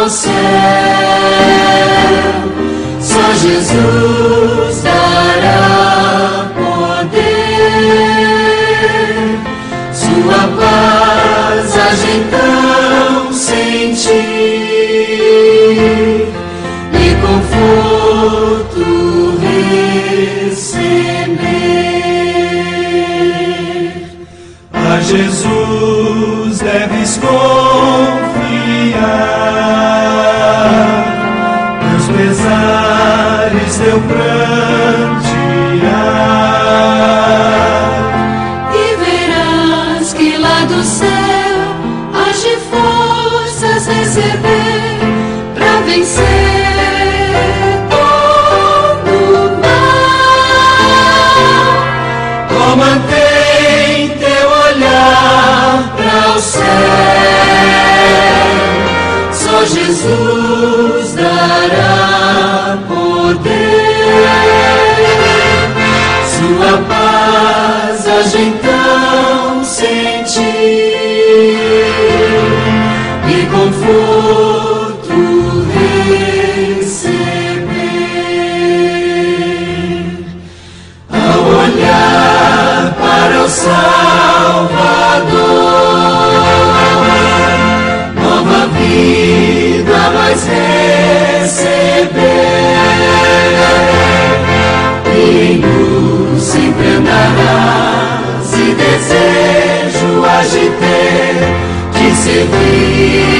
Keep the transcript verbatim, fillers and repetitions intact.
ao céu. Só Jesus dará poder, sua paz há então sentir e conforto receber. A Jesus deves confiar, teus pesares, teu prantear, E verás que lá do céu hás de forças receber pra vencer todo o mal. oh, mantém teu olhar Para o céu, só Jesus dará poder, sua paz hás então sentir e conforto receber. Ao olhar para o Salvador, nova vida vais receber, e em luz sempre andarás, e desejo hás de ter de servir